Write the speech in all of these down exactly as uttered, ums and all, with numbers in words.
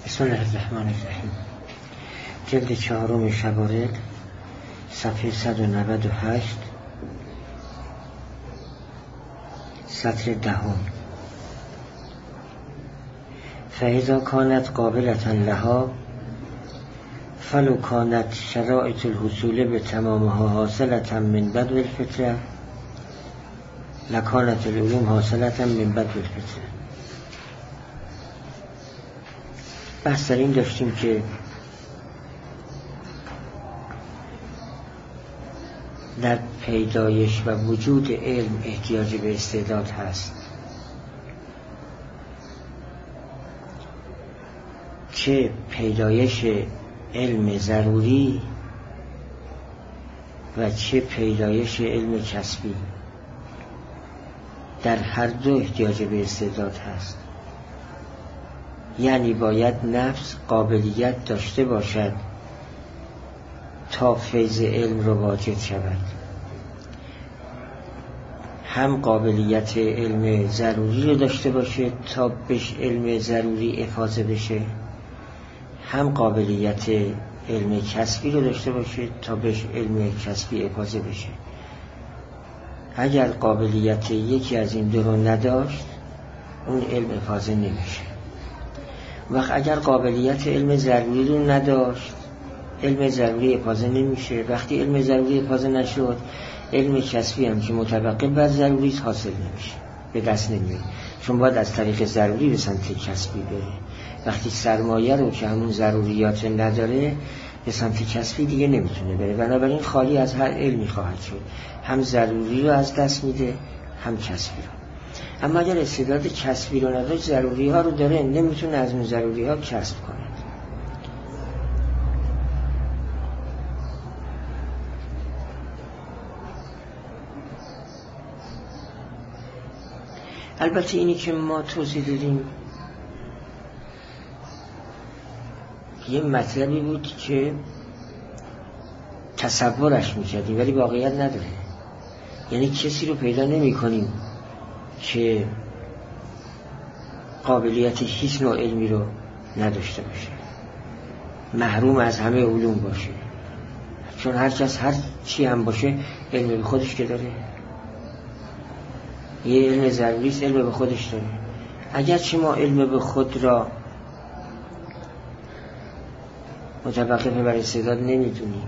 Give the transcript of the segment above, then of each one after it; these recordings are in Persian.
بسم الله الرحمن الرحیم. جلد چهارم شوارد، صفحه صد و نود و هشت، سطر دهم. فاذا کانت قابلة لها فلو کانت شرائط الحصول به تمامها حاصلة من بدو الفطره لکانت العلوم حاصلة من بدو الفطره. بحث در این داشتیم که در پیدایش و وجود علم احتیاج به استعداد هست، چه پیدایش علم ضروری و چه پیدایش علم کسبی، در هر دو احتیاج به استعداد هست. یعنی باید نفس قابلیت داشته باشد تا فیض علم رو واجد شود، هم قابلیت علم ضروری رو داشته باشه تا بهش علم ضروری افاضه بشه، هم قابلیت علم کسبی رو داشته باشه تا بهش علم کسبی افاضه بشه. اگر قابلیت یکی از این دو رو نداشت، اون علم افاضه نمیشه. وقت اگر قابلیت علم ضروری رو نداشت، علم ضروری افاضه نمیشه. وقتی علم ضروری افاضه نشد، علم کسبی هم که متوقف بر ضروری حاصل نمیشه، به دست نمیاد، چون باید از طریق ضروری به سمت کسبی بره. وقتی سرمایه رو که همون ضروریات نداره، به سمت کسبی دیگه نمیتونه بره. بنابراین خالی از هر علمی خواهد شد، هم ضروری رو از دست میده، هم کسبی رو. اما اگر استعداد کسبی رو نداشت، ضروری ها رو داره، نمیتونه از اون ضروری ها کسب کنه. البته اینی که ما توضیح دادیم یه مطلبی بود که تصورش میکردیم ولی واقعیت نداره. یعنی کسی رو پیدا نمی کنیم که قابلیت هیچ نوع علمی رو نداشته باشه، محروم از همه علوم باشه، چون هر کس هر چی هم باشه علم به خودش که داره، یه علم ضروری است، علم به خودش داره. اگرچه ما علم به خود را متوقف بر استعداد نمیدونیم،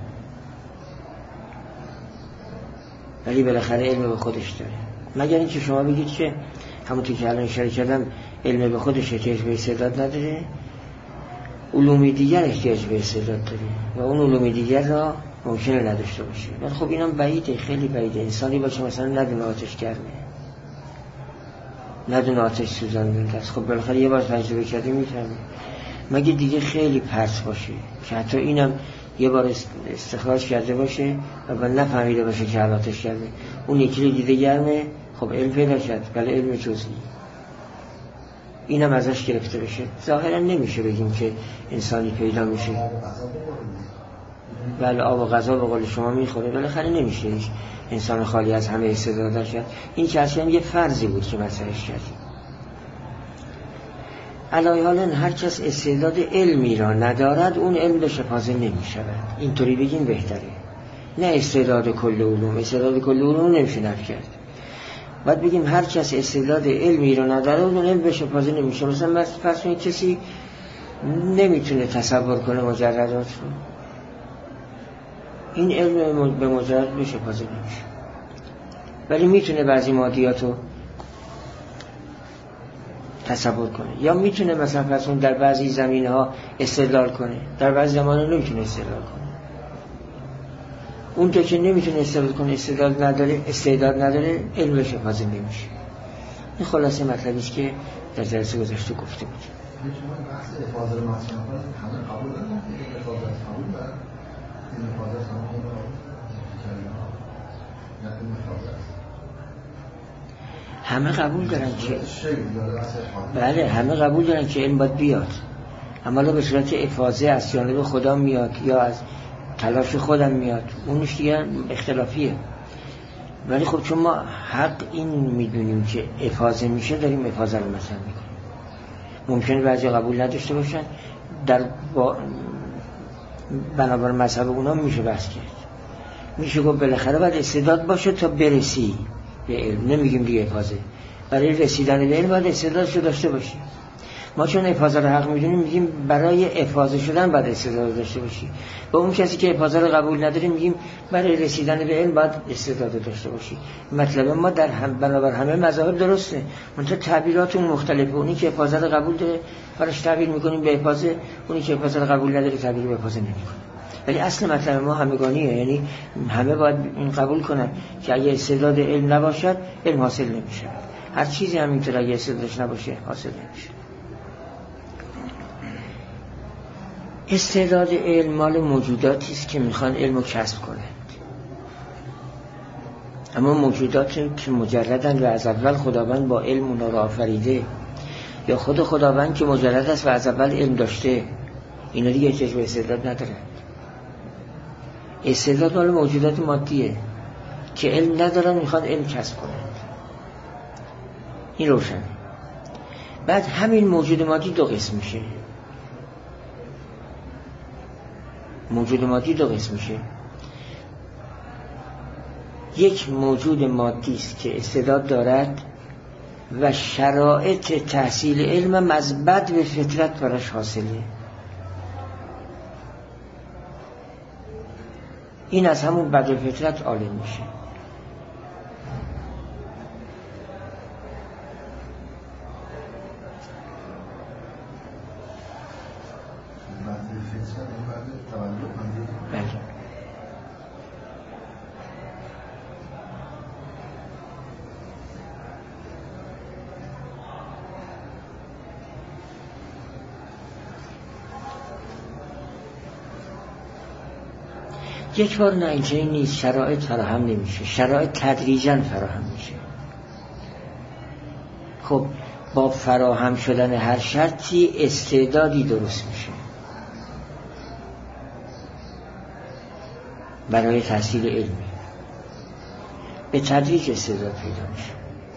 ولی بالاخره علم به خودش داره. مگر اینکه شما بگید که همونطور که الان اشاره کردم علم به خودش احتیاج به استعداد نداره، علوم دیگر احتیاج به استعداد داره و اون علوم دیگر را ممکنه نداشته باشه. ولی خب اینم بعیده، خیلی بعیده. انسانی باشه مثلا ندونه آتش گرمه، ندونه آتش سوزانده است، خب بالاخره یه بار تجربه کرده میفهمه. مگه دیگه خیلی پرت باشه که حتی اینم یه بار استخراج کرده باشه و بعد نفهمیده باشه که آتش گرمه، اون یکی رو دیده گرمه، خب علم پیدا کرد، بله علم جزئی، اینم ازش گرفته بشه. ظاهرا نمیشه بگیم که انسانی پیدا میشه، بله آب و غذا به قول شما میخوره، بالاخره نمیشه انسان خالی از همه استعداد کرد. این که اصلا یه فرضی بود که مطرحش کردیم. علاوه حالا هر کس استعداد علمی را ندارد، اون علم بهش افاضه نمیشود. اینطوری بگیم بهتره، نه استعداد کل علوم. استعداد کل علوم نمیشه نفی کرد. باید بگیم هر کس استعداد علمی را نداره، اون علم بهش افاضه نمیشه. مثلا فرض کنید کسی نمیتونه تصور کنه مجردات رو، این علم به مجرد بهش افاضه نمیشه، ولی میتونه بعضی مادیات رو تصور کنه، یا میتونه مثلا فرض کنید در بعضی زمینه ها استدلال کنه، در بعضی زمانه نمیتونه استدلال کنه. اون که نمیتونه استدلال کنه، استدلال نداره، استعداد نداره، علمش افاضه نمیشه. این خلاصه مطلبی است که در جلسه گذشته گفته بود. شما بحث افاضه رو مطرح کنید، همه قبول دارن که افاضه قبول دارن، این افاضه تمام رو همه قبول دارن که بله همه قبول دارن که علم باید بیاد، اما به صورت افاضه از جانب خدا میاد یا از تلاش خودم میاد، اونش دیگه اختلافیه. ولی خب چون ما حق این میدونیم که افاضه میشه، داریم افاضه رو مثلا میکنیم. ممکنه بعضی قبول نداشته باشن، در با بنابر مذهب اونا میشه بحث کرد. میشه گفت بالاخره باید استعداد باشه تا برسی به علم. نمیگیم دیگه افاضه، برای رسیدن به علم باید استعدادشو داشته باشی. ما چون افاضه رو حق میدونیم میگیم برای افاضه شدن باید استعداد داشته باشی. با اون کسی که افاضه رو قبول نداره میگیم برای رسیدن به علم باید استعداد داشته باشی. مطلب ما در هم بنابر همه مذاهب درسته، منتها تعبیراتون مختلفه. اونی که افاضه رو قبول داره براش تعبیر میکنیم به افاضه، اونی که افاضه رو قبول نداره تعبیر به افاضه نمیکنه. ولی اصل مطلب ما همگانیه، یعنی همه باید این قبول کنن که اگه استعداد علم نباشد علم حاصل نمیشه. هر چیزی همینطور اگه استعدادش نباشه حاصل نمیشه. استعداد علم مال موجوداتی است که میخوان علم رو کسب کنند، اما موجوداتی که مجردن و از اول خداوند با علم اونا را آفریده، یا خود خداوند که مجرد است و از اول علم داشته، اینا دیگه احتیاج به استعداد ندارن. استعداد مال موجودات مادیه که علم ندارن، میخوان علم کسب کنند. این روشنه. بعد همین موجود مادی دو قسم میشه. موجود مادی دو قسم میشه. یک موجود مادی است که استعداد دارد و شرایط تحصیل علم از بد به فطرت براش حاصله. این از همون بد به فطرت عالم میشه. یک بار نه، اینجوری نیست. شرایط فراهم نمیشه، شرایط تدریجاً فراهم میشه. خب با فراهم شدن هر شرطی استعدادی درست میشه برای تحصیل علمی. به تدریج استعداد پیدا میشه.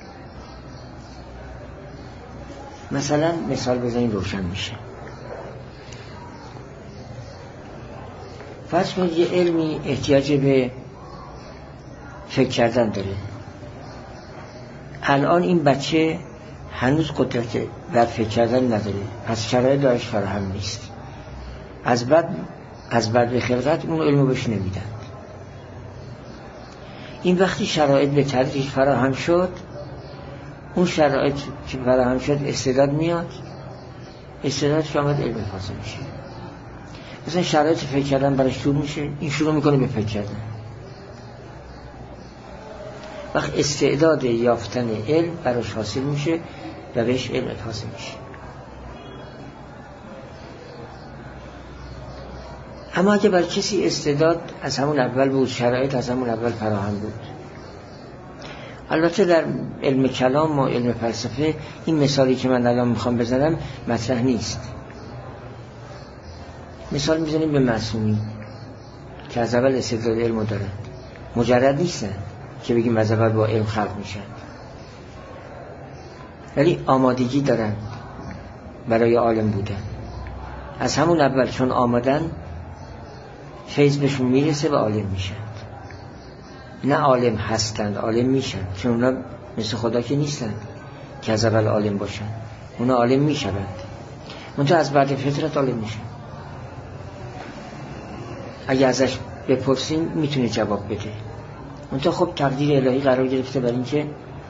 مثلا مثال بزنیم روشن میشه. فرض کنید یه علمی احتیاج به فکر کردن داره. الان این بچه هنوز قدرت بر فکر کردن نداره، پس شرایط داشت فراهم نیست. از بعد از بعد به خلقت اون علمو بهش نمیدن. این وقتی شرایط به تدریج فراهم شد، اون شرایط که فراهم شد استعداد میاد، استعداد شامل علم حاصل میشه. مثلا شرایط فکر کردن براش شروع میشه، این شروع میکنه به فکر کردن. وقت استعداد یافتن علم براش حاصل میشه و بهش علم حاصل میشه. اما اگه برای کسی استعداد از همون اول بود، شرایط از همون اول فراهم بود، البته در علم کلام و علم فلسفه این مثالی که من الان میخوام بزنم مطرح نیست. مثال میزنیم به معصومین که از اول استعداد علم دارن، مجرد نیستن که بگیم از اول با علم خلق میشن، ولی آمادگی دارن برای عالم بودن. از همون اول چون آمدن فیض بهشون میرسه و عالم میشن. نه عالم هستند، عالم میشن، چون اونا مثل خدا که نیستن که از اول عالم باشن. اونا عالم میشوند، منتها از بعد فطرت عالم میشن. اگه ازش بپرسیم میتونه جواب بده. منتها خب تقدیر الهی قرار گرفته برای اینکه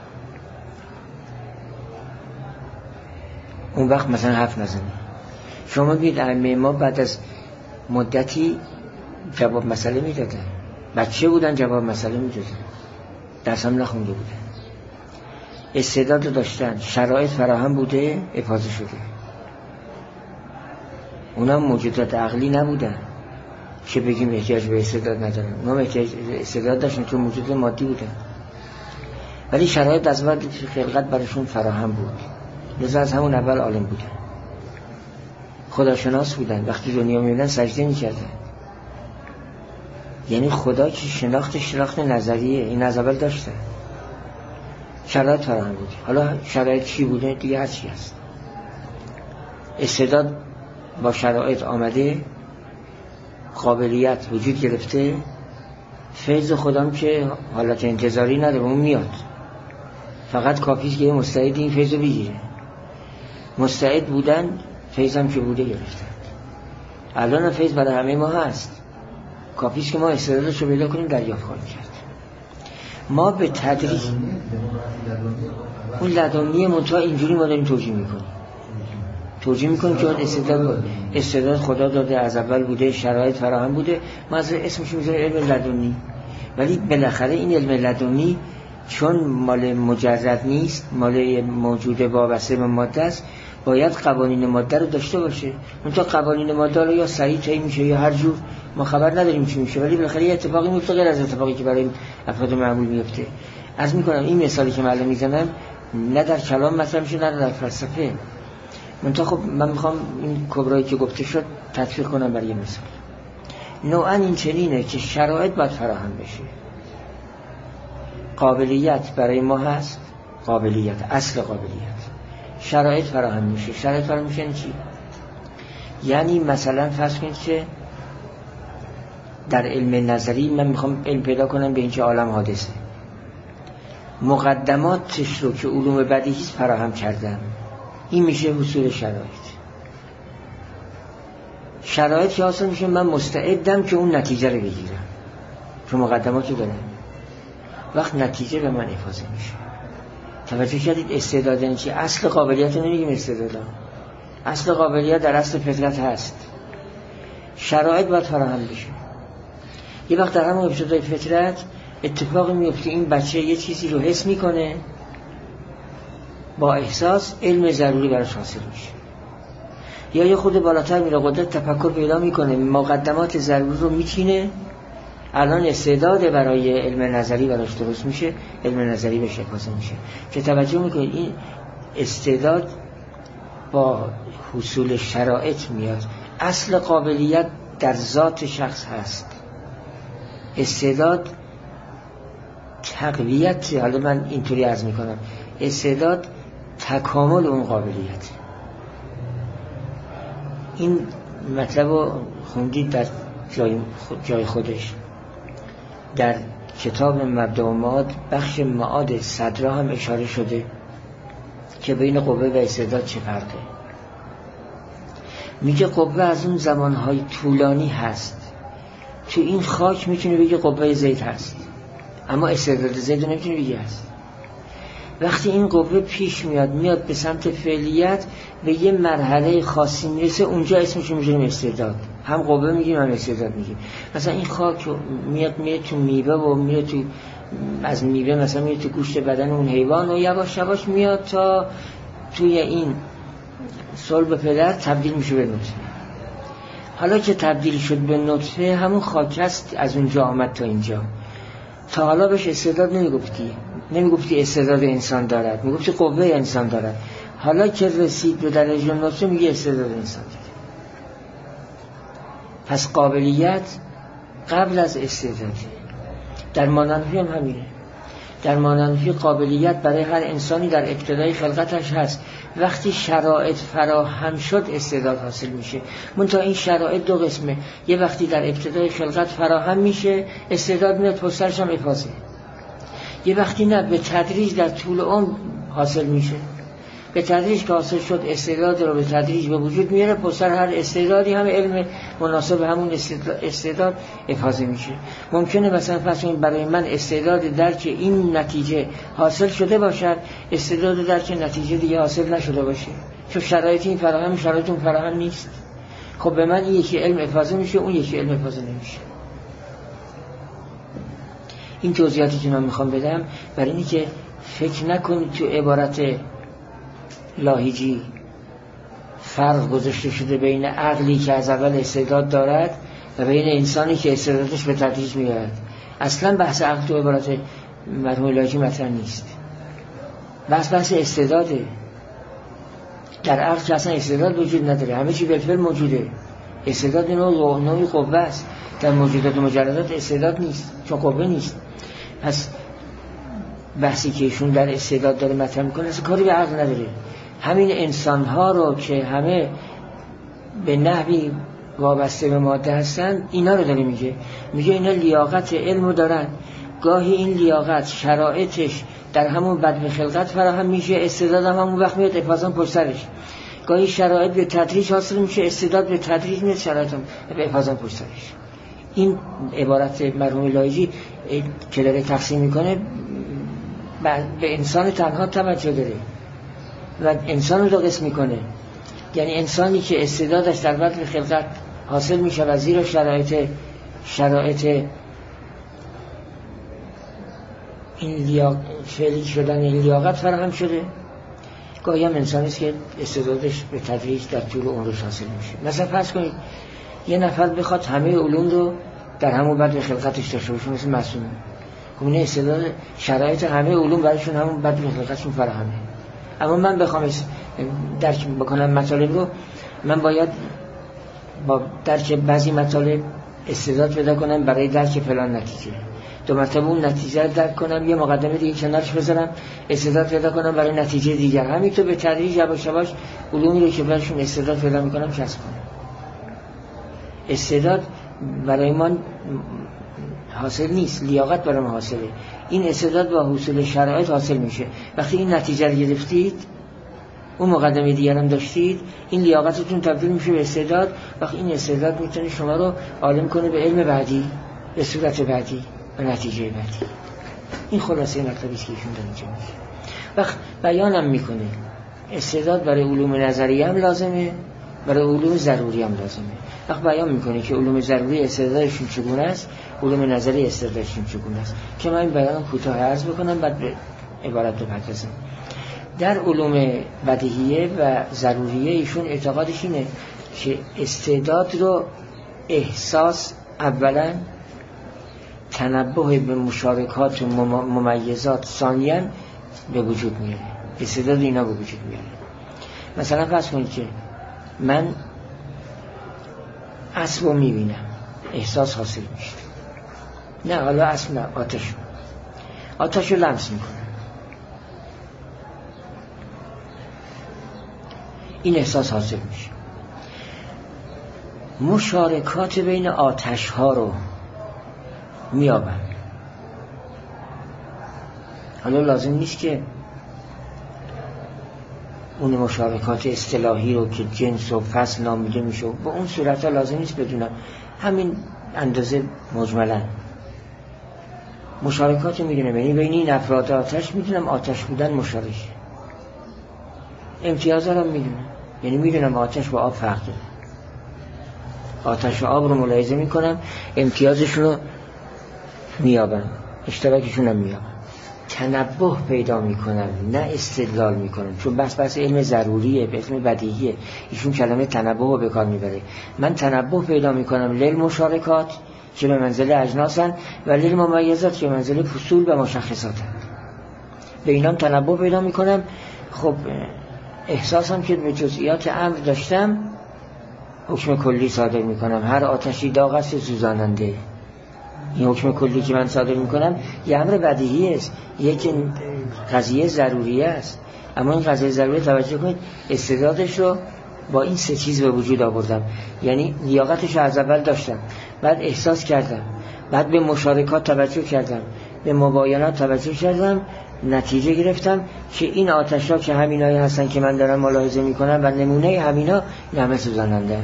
اون وقت مثلا حرف نزنه. شما ببینید ائمه ما بعد از مدتی جواب مسئله میدادن. بچه بودن جواب مسئله میدادن، درس هم نخونده بودن، استعداد داشتن، شرایط فراهم بوده، افاضه شده. اونا موجودات عقلی نبودن که بگیم احتیاج به استعداد ندارن. اونا احتیاج استعداد داشتن چون موجود مادی بودن، ولی شرایط از بعد خلقت براشون فراهم بود، لذا از همون اول عالم بودن، خداشناس بودن. وقتی دنیا میبینن سجده میکردن. یعنی خدا که شناخت شناخت نظریه، این از اول داشتن، شرایط فراهم بود. حالا شرایط چی بوده دیگه هر چی هست. استعداد با شرایط آمده، قابلیت وجود گرفته، فیض خودم که حالت انتظاری نداره، اون میاد، فقط کافیست که یه مستعد این فیض رو بگیره. مستعد بودن فیضم که بوده گرفتن. الان فیض برای همه ما هست، کافیست که ما استعدادش رو پیدا کنیم دریافت کنیم کرد. ما به تدریج اون لدنی منتها اینجوری ما داریم توجیه میکنیم توجیه میکنیم که استعداد استعداد خدا داده، از اول بوده، شرایط فراهم بوده، ما از اسمش میذاریم علم لدنی. ولی بالاخره این علم لدنی چون مال مجرد نیست، مال موجود وابسته به ماده است، باید قوانین ماده رو داشته باشه. منتها قوانین ماده رو یا سریع طی میشه یا هر جور، ما خبر نداریم چی میشه، ولی بالاخره یه اتفاقی میفته غیر از اتفاقی که برای افراد معمول میفته. عرض میکنم این مثالی که من میزنم نه در کلام مطرح میشه نه در فلسفه. منتها خب من میخوام این کبرایی که گفته شد تطبیق کنم برای مثال. نوعا این چنینه که شرایط باید فراهم بشه. قابلیت برای ما هست، قابلیت، اصل قابلیت. شرایط فراهم میشه. شرایط فراهم میشه یعنی چی؟ یعنی مثلا فرض کنید که در علم نظری من میخوام علم پیدا کنم به اینکه عالم حادثه، مقدماتش رو که علوم بدیهی فراهم کردم، این میشه حصول شرایط. شرایط که حاصل میشه من مستعدم که اون نتیجه رو بگیرم، چون مقدماتو دارم. وقت نتیجه به من افاضه میشه. توجه کردید استعداد یعنی چی؟ اصل قابلیت رو نمیگیم استعداد، اصل قابلیت در اصل فطرت هست. شرایط باید فراهم بشه. یه وقت در همون ابتدای فطرت اتفاقی میفته، این بچه یه چیزی رو حس میکنه، با احساس علم ضروری براش حاصل میشه، یا یه خود بالاتر میره، قدرت تفکر پیدا میکنه، مقدمات ضروری رو میچینه، الان استعداد برای علم نظری براش درست میشه، علم نظری بهش افاضه میشه. که توجه میکنید این استعداد با حصول شرایط میاد. اصل قابلیت در ذات شخص هست، استعداد تقویت، حالا من اینطوری عرض میکنم، استعداد تکامل اون قابلیت. این مطلب رو خوندید در جای, جای خودش در کتاب مبدأ و معاد، بخش معاد صدرا هم اشاره شده که بین قوه و استعداد چه فرقه. میگه قوه از اون زمانهای طولانی هست، تو این خاک میتونه بگه قوه زید هست، اما استعداد زید نمیتونه بگه هست. وقتی این قوه پیش میاد میاد به سمت فعلیت، به یه مرحله خاصی میرسه، اونجا اسمش رو میذاریم استعداد. هم قوه میگیم هم استعداد میگیم. مثلا این خاک میاد میاد تو میوه و میاد تو، از میوه مثلا میاد تو گوشت بدن اون حیوان و یواش یواش میاد تا توی این صلب پدر تبدیل میشه به نطفه. حالا که تبدیل شد به نطفه، همون خاک است از اونجا آمد تا اینجا. تا حالا بهش استعداد نمیگفتی، نمیگفتی استعداد انسان دارد، میگفتی قوه انسان دارد. حالا که رسید به درجه نطفه میگه استعداد انسان دارد. پس قابلیت قبل از استعداده. در ماننفی هم همینه. در ماننفی قابلیت برای هر انسانی در ابتدای خلقتش هست. وقتی شرایط فراهم شد استعداد حاصل میشه. منتها این شرایط دو قسمه، یه وقتی در ابتدای خلقت فراهم میشه استعداد میاد پسرش هم افاضه، یه وقتی نه، به تدریج در طول عمر حاصل میشه. به تدریج که حاصل شد استعداد رو به تدریج به وجود میاره، پسر هر استعدادی هم علم مناسب همون استعداد افاضه میشه. ممکنه مثلا فرض کنید برای من استعداد درک این نتیجه حاصل شده باشد، استعداد درک نتیجه دیگه حاصل نشده باشه، چون شرایط این فراهم شرایط اون فراهم نیست. خب به من این یکی علم افاضه میشه، اون یکی علم افاضه نمیشه. این توضیحاتی که من میخوام بدم برای اینه که فکر نکنید تو عبارت لاهیجی فرق گذاشته شده بین عقلی که از اول استعداد دارد و بین انسانی که استعدادش به تدریج میاد. اصلا بحث عقل تو عبارت مرحوم لاهیجی مطرح نیست. بحث بحث استعداده. در عقل که اصلا استعداد وجود نداره، همه چی بالفعل موجوده. استعداد نوع نوعی قوه است. در موجودات و مجردات استعداد نیست، چون قوه نیست. پس بحثی که ایشون در استعداد داره مطرح میکنه اصلا کاری به عقل نداره. همین انسان ها رو که همه به نحوی وابسته به ماده هستن، اینا رو داره میگه. میگه اینا لیاقت علمو دارن، گاهی این لیاقت شرایطش در همون بدو خلقت فراهم میشه، استعداد هم همون وقت میاد افاظان پشت سرش. گاهی شرایط به تدریج حاصل میشه، استعداد به تدریج میاد، شرایط هم به افاظان پشت سرش. این عبارت مرحوم لایجی که داره تقسیم میکنه به انسان تنها توجه داره و انسان رو قسم میکنه. یعنی انسانی که استعدادش در بدو خلقت حاصل میشه و زیر شرایط شرایط این لیاقت فعلی شدن این لیاقت فراهم شده، گاهی هم انسانی است که استعدادش به تدریج در طول عمرش حاصل میشه. مثلا فرض کنید یه نفر بخواد همه علوم رو در همون بدو خلقتش داشته باشه، مثل معصوم، خب این استعداد شرایط همه علوم برایشون همون بدو خلقتشون فراهمه. اما من بخوام درک بکنم مطالب رو، من باید با درک بعضی مطالب استعداد پیدا کنم برای درک فلان نتیجه، دو مرتبه اون نتیجه رو درک کنم، یه مقدمه دیگه کنارش بذارم استعداد پیدا کنم برای نتیجه دیگر. همینطور به تدریج یواش یواش علومی رو که براشون استعداد پیدا میکنم کسب کنم. استعداد برای ما حاصل نیست، لیاقت برای ما حاصله. این استعداد با حصول شرایط حاصل میشه. وقتی این نتیجه رو گرفتید، اون مقدمه دیگر هم داشتید، این لیاقتتون تبدیل میشه به استعداد. وقتی این استعداد میتونه شما رو عالم کنه به علم بعدی، به صورت بعدی و نتیجه بعدی. این خلاصه مطلبی است که ایشون داره اینجا میگه. وقت بیانم میکنه استعداد برای علوم نظریه هم لازمه، برای علوم ضروری هم لازمه. وقت بیان میکنه که علوم ضروری استعدادشون چگونه است، علوم نظری استعدادشون چگونه است، که من این بیان کوتاه عرض بکنم بعد به عبارت بپردازم. در علوم بدیهیه و ضروریه ایشون اعتقادش اینه که استعداد رو احساس اولا، تنبه به مشارکات و ممیزات ثانیاً به وجود میاره. استعداد اینا به وجود میاره. مثلا فرض کنید که من اسب رو میبینم، احساس حاصل میشه. نه حالا اسب نه، آتش آتش رو لمس میکنم، این احساس حاصل میشه. مشارکات بین آتش ها رو میابم. حالا لازم نیست که اون مشارکات اصطلاحی رو که جنس و فصل نامیده میشه با اون صورت ها لازم نیست بدونم، همین اندازه مجملا مشارکات میدونم. یعنی بین این افراد آتش میدونم آتش بودن مشارک، امتیاز هم میدونم، یعنی میدونم آتش با آب فرق داره، آتش و آب رو ملاحظه میکنم، امتیازشون رو میابم، اشتراکشون هم میابم. تنبه پیدا میکنم نه استدلال میکنم، چون بس بس علم ضروریه، به علم بدیهیه، ایشون کلمه تنبه رو به کار میبره. من تنبه پیدا میکنم لیل مشارکات که به منزله اجناسن و لیل ممیزات که به منزله فصول و مشخصاتن، به اینام تنبه پیدا میکنم. خب احساسم که به جزئیات امر داشتم، حکم کلی صادر میکنم. هر آتشی داغ است سوزاننده. این حکم کلی که من صادر میکنم یه امر بدیهی است، یک قضیه ضروری است. اما این قضیه ضروری توجه کنید استعدادش رو با این سه چیز به وجود آوردم. یعنی لیاقتش رو از اول داشتم، بعد احساس کردم، بعد به مشارکات توجه کردم، به مباینات توجه کردم، نتیجه گرفتم که این آتش ها که همینایی هستن که من دارم ملاحظه میکنم و نمونه همینا همه سوزاننده.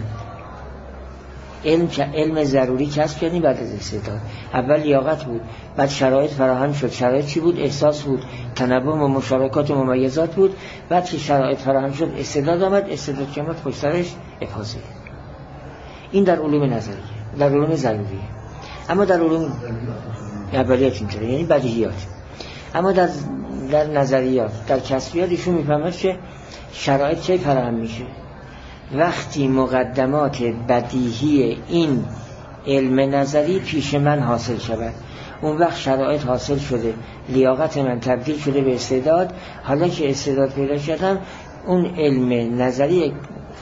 علم علم ضروری کسب کردیم بعد از استعداد. اول لیاقت بود، بعد شرایط فراهم شد. شرایط چی بود؟ احساس بود، تنبه و مشارکات و ممیزات بود. بعد که شرایط فراهم شد استعداد آمد، استعداد که آمد پشت سرش افاضه. این در علوم نظریه، در علوم ضروریه. اما در علوم اولیات اینطوره، یعنی بدیهیات. اما در در نظریات، در کسبیات ایشون میفهمد که شرایط چه فراهم میشه وقتی مقدمات بدیهی این علم نظری پیش من حاصل شود. اون وقت شرایط حاصل شده، لیاقت من تبدیل شده به استعداد. حالا که استعداد پیدا کردم اون علم نظری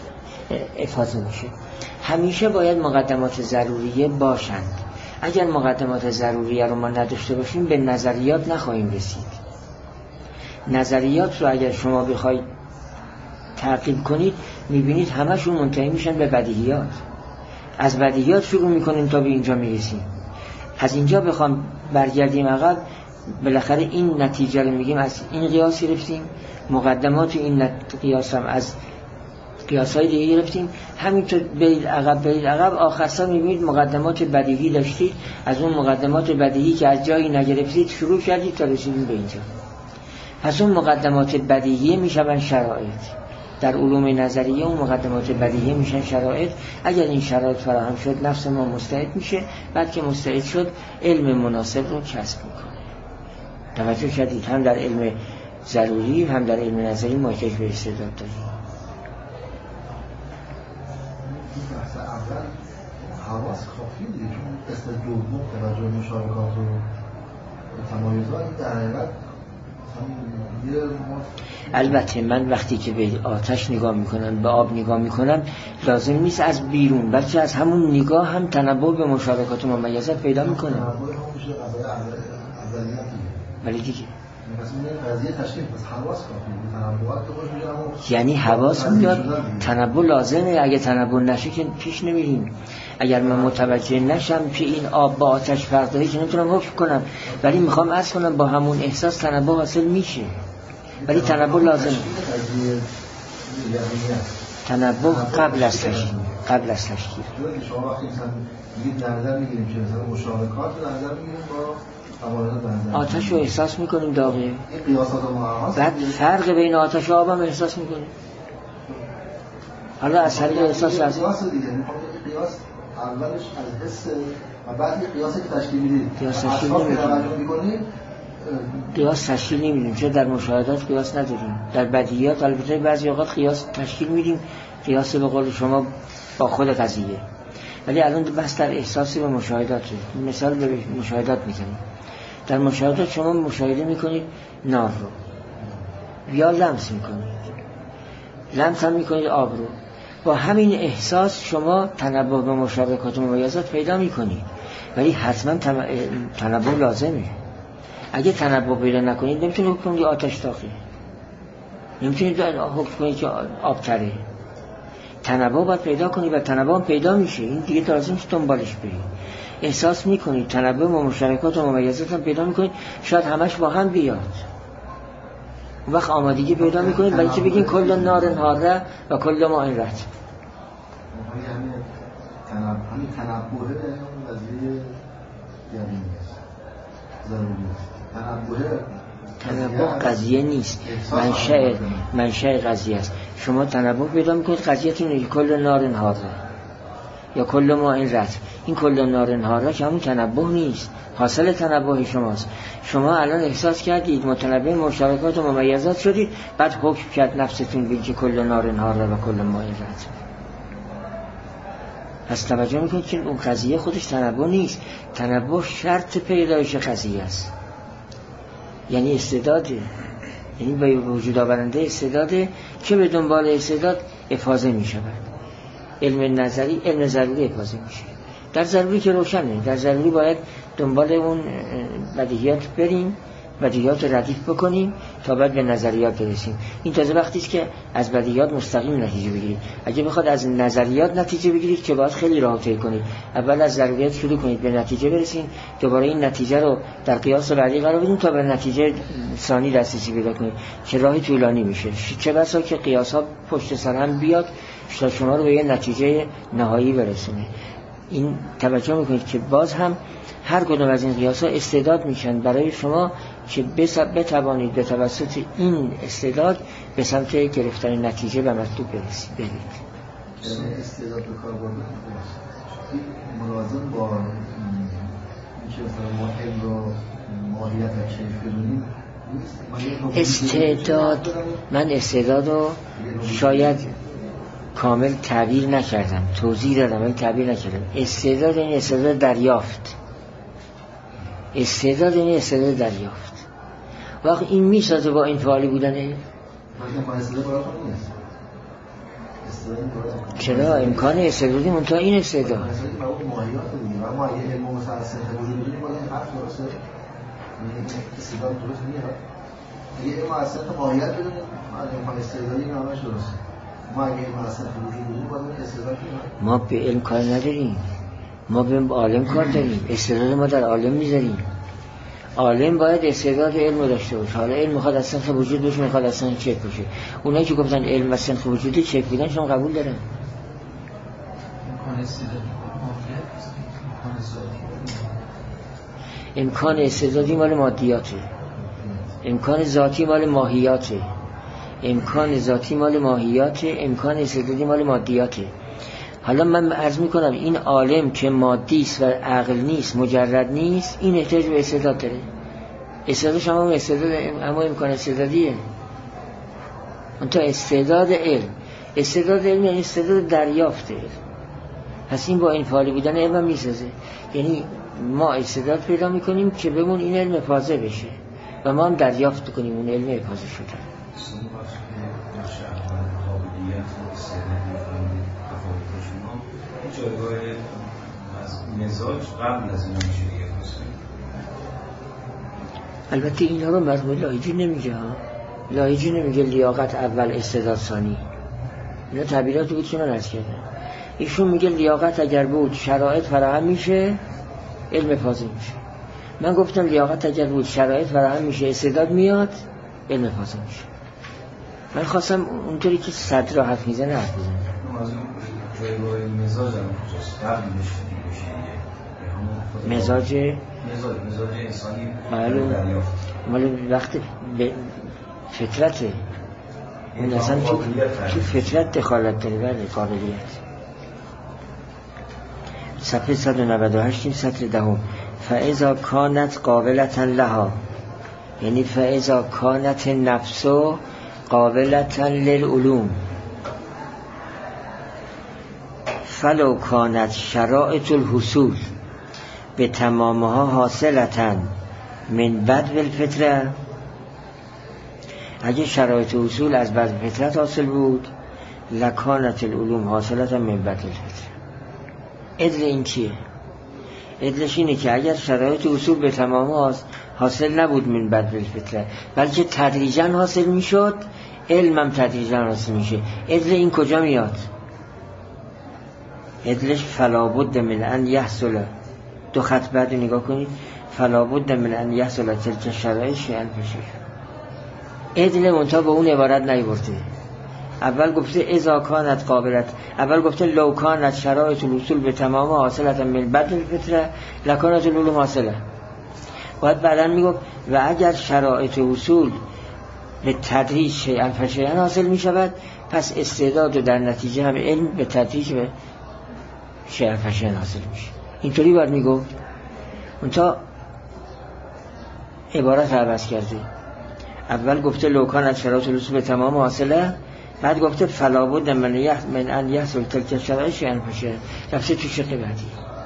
افاضه میشه. همیشه باید مقدمات ضروریه باشند. اگر مقدمات ضروریه رو ما نداشته باشیم به نظریات نخواهیم رسید. نظریات رو اگر شما بخواید تعقیب کنید میبینید همشون منتهی میشن به بدیهیات. از بدیهیات شروع میکنیم تا به اینجا میرسیم. از اینجا بخوام برگردیم عقب، بالاخره این نتیجه رو میگیم از این قیاس گرفتیم، مقدمات این قیاس هم از قیاس‌های دیگه گرفتیم، همینطور برید عقب برید عقب، آخر سر میبینید مقدمات بدیهی داشتید، از اون مقدمات بدیهی که از جایی نگرفتید شروع کردید تا رسیدیم به اینجا. پس اون مقدمات بدیهی میشن شرایط. در علوم نظریه اون مقدمات بدیهی میشن شرایط. اگر این شرایط فراهم شد نفس ما مستعد میشه، بعد که مستعد شد علم مناسب رو کسب میکنه. توجه کردید؟ هم در علم ضروری هم در علم نظری ما که به استعداد داریم. بحث اول حواس کافی دیگه، چون قسمت دوم توجه مشارکات و تمایزات در حقیقت البته من وقتی که به آتش نگاه میکنم، به آب نگاه میکنم، لازم نیست از بیرون، بلکه از همون نگاه هم تنبه به مشارکات و ممیزات پیدا میکنم. ولی دیگه یعنی حواس میاد، تنبه لازمه. اگه تنبه نشه که پیش نمیریم. اگر من متوجه نشم که این آب با آتش فرق داره که نمیتونم حکم کنم، ولی میخوام عرض کنم با همون احساس تنبه حاصل میشه، ولی تنبه لازمه. تنبه قبل از تشکیل، قبل از تشکیل. شما وقتی مثلا میگید در نظر میگیریم که مثلا مشارکات رو در نظر میگیریم با آتش رو احساس میکنیم داغه، بعد فرق بین آتش و آب هم احساس میکنیم. حالا از طریق احساس از قیاس دیگه، قیاس اولش از حس و بعد یه قیاسی که تشکیل میدید، قیاس تشکیل نمیدید. قیاس تشکیل نمیدیم، چون در مشاهدات قیاس نداریم. در بدیهیات البته بعضی اوقات قیاس تشکیل میدیم، قیاس به قول شما با خود قضیه. ولی الان بس در احساسی و مشاهدات. مثال به مشاهدات میزنیم. در مشاهدات شما مشاهده میکنید نار رو، یا لمس میکنید، لمس هم میکنید آب رو. با همین احساس شما تنبه به مشارکات و ممیزات پیدا میکنید، ولی حتما تنبه لازمه. اگه تنبه پیدا نکنید نمیتونید حکم کنید آتش تاقی، نمیتونید حکم کنید که آب تره. تنبه باید پیدا کنید و تنبه هم پیدا میشه. این دیگه لازم نیست دنبالش برید. احساس میکنید تنبه و مشارکات و ممیزات هم پیدا میکنید، شاید همش با هم بیاد. اون وقت آمادگی پیدا میکنید برای که بگین کل نار حاره و کل ماء رطب. همین تنبه قضیه یعنی ضروری است. تنبه قضیه نیست، منشأ منشأ قضیه است. شما تنبه پیدا میکنید قضیه‌تون اینه کل نار حاره یا کل ماء رطب. این کل نار حاره که همون تنبه نیست، حاصل تنبه شماست. شما الان احساس کردید متنبه مشارکات و ممیزات شدید، بعد حکم کرد نفستون بگید که کل نار حاره و کل ماء رطب. پس توجه میکنید که اون قضیه خودش تنبه نیست. تنبه شرط پیدایش قضیه است، یعنی استعداده، یعنی به وجود آورنده استعداده که به دنبال استعداد افاضه میشود. علم نظری، علم ضروری افاضه میشه. در ضروری که روشنه، در ضروری باید دنبال اون بدیهیات بریم، بدیهیات ردیف بکنیم تا بعد به نظریات برسیم. این تازه وقتی است که از بدیهیات مستقیم نتیجه بگیرید. اگه بخواد از نظریات نتیجه بگیرید که باید خیلی راه طی کنید. اول از ضروریات شروع کنید به نتیجه برسید، دوباره این نتیجه رو در قیاس بعدی قرار بدید تا به نتیجه ثانی دسترسی پیدا کنید که راهی طولانی میشه. چه بسا که قیاس ها پشت سر هم بیاد تا شما رو به یه نتیجه نهایی برسونه. این توجه میکنید که باز هم هر کدوم از این قیاس ها استعداد میشن برای شما که بتوانید به توسط این استعداد به سمت گرفتن نتیجه و مطلوب برسید. برید. استعداد به کار بردن ملازم با اینکه مثلا ما علم رو ماهیت و کیف بدونیم. استعداد، من استعداد رو شاید کامل تعبیر نکردم، توضیح دادم ولی تعبیر نکردم. استعداد این استعداد دریافت، استعداد این استعداد دریافت. وقت این میسازه با این فعالی بودنه؟ چرا امکان استعدادی منتها این استعداد یه ما اصلا ماهیت بدونیم امکان استعدادی نامش درسته. ما اگه علم اصلا وجود بود باید استعداد ما به علم کار نداریم، ما به عالم کار داریم، استعداد ما در عالم میذاریم. عالم باید استعداد علم داشته باشه. حالا علم میخواد از سنخ وجود باشه، میخواد از سنخ چک باشه. اونایی که گفتن علم از سنخ وجودی چک بودن شما قبول دارن؟ امکان استعدادی مال مادیاته، امکان ذاتی مال ماهیاته، امکان ذاتی مال ماهیاته، امکان استعدادی مال مادیاته. حالا من عرض میکنم این عالم که مادی است و عقل نیست، مجرد نیست، این احتیاج به استعداد داره. استعداد شما هم استعداد، اما امکان استعدادیه. اون تا استعداد علم، استعداد علم یعنی استعداد دریافته. پس این با این فعالی بودن علم هم میسازه. یعنی ما استعداد پیدا میکنیم که بهمون این علم افاضه بشه و ما هم دریافت کنیم اون علم افاضه شده. جایگاه مزاج قبل از این میشه دیگه. البته اینا رو مرحوم لایجی نمیگه ها. لایجی نمیگه لیاقت اول استعداد ثانی. اینا تعبیراتی بود که من عرض کردم. ایشون میگه لیاقت اگر بود شرایط فراهم میشه علم افاضه میشه. من گفتم لیاقت اگر بود شرایط فراهم میشه استعداد میاد علم افاضه میشه. من خواستم اونطوری که صدر حرف میزنه حرف بزنم. جایگاه مزاج هم کجاست؟ قبلش دیگه مزاج مزاج مزاج انسانی معلوم مال وقت به فطرته. اون اصلا تو, تو فطرت دخالت داره. بله قابلیت. صفحه صد و نود و هشت سطر دهم. فاذا کانت قابلتا لها، یعنی فاذا کانت النفس قابلتا للعلوم فلو کانت شرائط الحصول به تمامها حاصلتا من بدو الفطره، اگه شرایط حصول از بدو فطرت حاصل بود لکانت العلوم حاصلتا من بدو الفطره. ادل این چیه؟ ادلش اینه که اگر شرایط حصول به تمام حاصل نبود من بدو الفطره بلکه تدریجا حاصل میشد، علمم تدریجا حاصل میشه. ادل این کجا میاد؟ ادلش فلابد من ان یحصل، دو خط بعد نگاه کنید، فلابد من ان یحصل تلک شرایط شیئا فشیء. ادل منتها به اون عبارت نیورده. اول گفته اذا کانت قابلت، اول گفته لو کانت شرایط الوصول به تمام حاصلت من بدو الفطره لکانت العلوم حاصله. باید بعداً میگفت و اگر شرایط وصول به تدریج شیئا فشیئا حاصل میشود پس استعداد و در نتیجه هم علم به تدریج به شیئا فشیئا حاصل میشه. اینطوری باید میگفت. اون تا عبارت عوض کرده. اول گفته لو کانت شرایط الوصول به تمام حاصله، بعد گفته فلابد من یح من ان یحصل تلک شرایط شیئا فشیئا. رفته تو شق بعدی.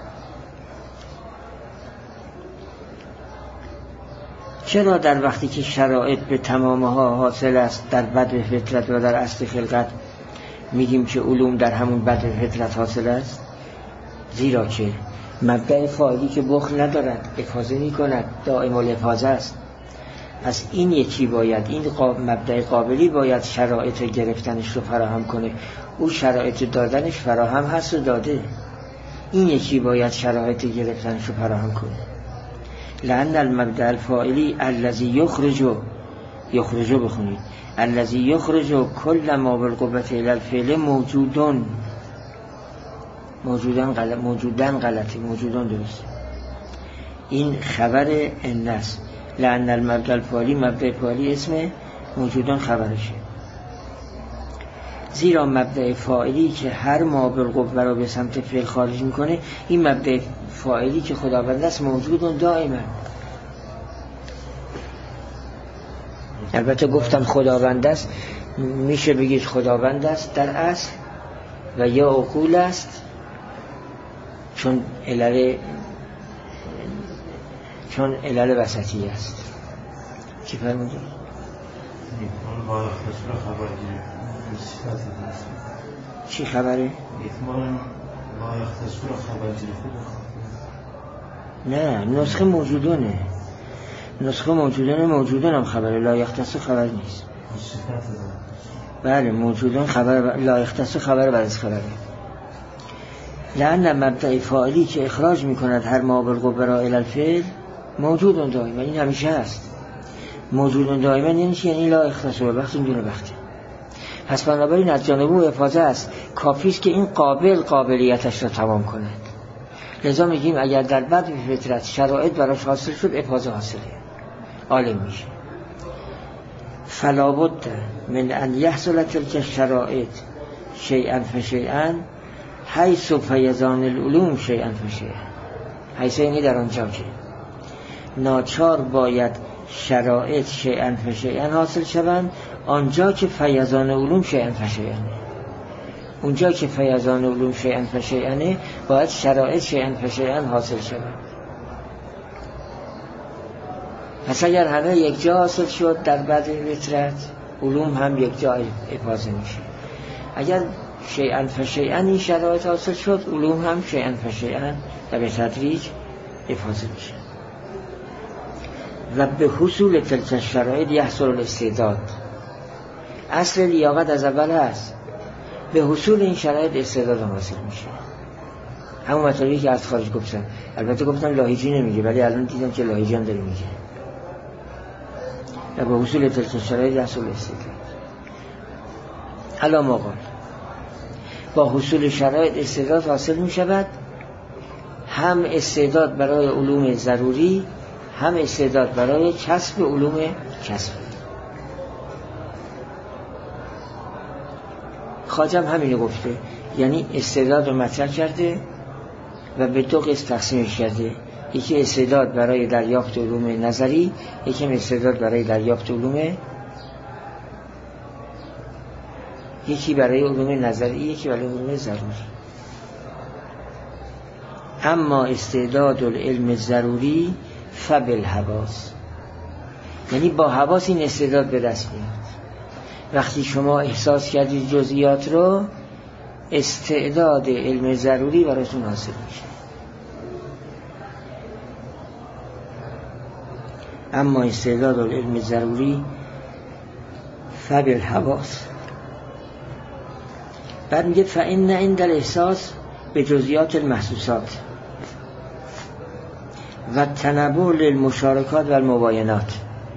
چرا در وقتی که شرایط به تمامها حاصل است در بدو فطرت و در اصل خلقت میگیم که علوم در همون بدو فطرت حاصل است؟ زیرا که مبدأ فاعلی که بخل ندارد، افاضه می کند، دائم الافاضه است. پس این یکی باید، این مبدأ قابلی باید شرایط گرفتنش رو فراهم کنه. او شرایط دادنش فراهم هست و داده. این یکی باید شرایط گرفتنش رو فراهم کنه. لأن المبدأ الفاعلی الذي یخرج یخرج بخونید الذي یخرج کل ما بالقوة الى الفعل موجودون موجودن غلط موجودن غلطی موجودن درست. این خبر ان است. لأن المبدأ الفاعلی مبدأ فاعلی اسم موجودن خبرشه. زیرا مبدأ فاعلی که هر ما بالقوة رو به سمت فعل خارج میکنه، این مبدأ فاعلی که خداوند است موجودن دائما. البته گفتم خداوند است، میشه بگید خداوند است در اصل و یا عقول است، چون علل چون علل وسطی است. چی فرمودی؟ چی خبره؟ نه، نسخه موجودونه. نسخه موجودونه موجودون هم خبره، لا یختص خبر نیست. بله موجودون خبر لا اختص خبر بعد از خبره. لأن مبدأ فاعلی که اخراج میکند هر ما بالقوه را الی الفعل موجودون دائما، این همیشه هست. موجودون دائما یعنی چی؟ یعنی لا اختص و وقت دون وقت. پس بنابراین از جانب او افاضه است، کافی است که این قابل قابلیتش را تمام کند. لذا میگیم اگر در بعد فطرت شرایط براش حاصل شد افاضه حاصله، عالم میشه. فلا بد من ان یحصل تلک الشرائط شیئا فشیئا حیث فیضان العلوم شیئا فشیئا. حیث یعنی در آنجا که ناچار باید شرایط شیئا فشیئا حاصل شوند، آنجا که فیضان علوم شیئا فشیئا، اونجا که فیضان علوم شیئا فشیئا باید شرایط شیئا فشیئا حاصل شوند. پس اگر همه یک جا حاصل شد در بعد فطرت، علوم هم یک جا افاضه میشه. اگر شیئا فشیئا این شرایط حاصل شد، علوم هم شیئا فشیئا و به تدریج افاضه میشه. و به حصول تلک الشرایط یحصل الاستعداد. اصل لیاقت از اول هست، به حصول این شرایط استعداد حاصل میشه. همون مطلبی که از خارج گفتم، البته گفتم لاهیجی نمیگه ولی الان دیدم که لاهیجی هم داره میگه. و به حصول تلک الشرایط یحصل الاستعداد. حالا ما قال با حصول شرایط استعداد حاصل میشود، هم استعداد برای علوم ضروری، هم استعداد برای کسب علوم کسب. خواجه همینو گفته، یعنی استعداد رو مطرح کرده و به دو قسم تقسیمش کرده. یکی استعداد برای دریافت علوم نظری، یکی استعداد برای دریافت علوم یکی برای علوم نظری، یکی برای علوم ضروری. اما استعداد العلم ضروری فبالحواس، یعنی با حواس این استعداد به دست میاد. وقتی شما احساس کردید جزئیات رو، استعداد علم ضروری براتون حاصل میشه. اما استعداد العلم ضروری فبالحواس. بعد میگه فإن عند الاحساس به جزئیات المحسوسات و تنبؤ للمشارکات و المباینات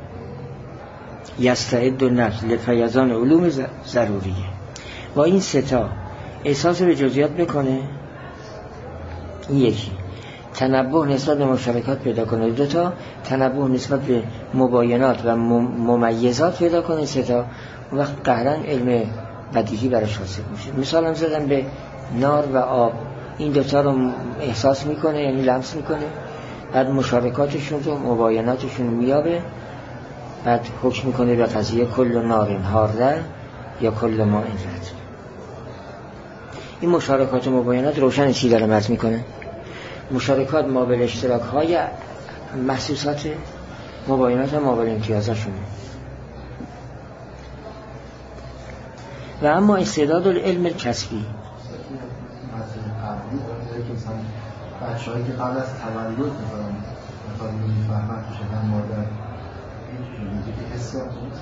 یستعد النفس لفیضان علوم ضروریه. با این ستا احساس به جزئیات بکنه، این یکی تنبؤ نسبت به مشارکات پیدا کنه، دو تا تنبؤ نسبت به مباینات و ممیزات پیدا کنه، سه تا اون وقت قهرن علم بدیهی براش حاصل میشه. مثال هم زدم به نار و آب، این دوتا رو احساس میکنه یعنی لمس میکنه، بعد مشارکاتشون رو مبایناتشون میابه، بعد حکم میکنه به قضیه کل نار حاره یا کل ماء رطب. این مشارکات و مباینات روشن چی داره مطرح میکنه؟ مشارکات مابل اشتراک های محسوسات، مباینات مابل امتیازشونه. و اما استعداد العلم کسبی، بچه هایی که قبل از تولد مثلا مثلا میفهمن که شدن مادر این چیزی که حس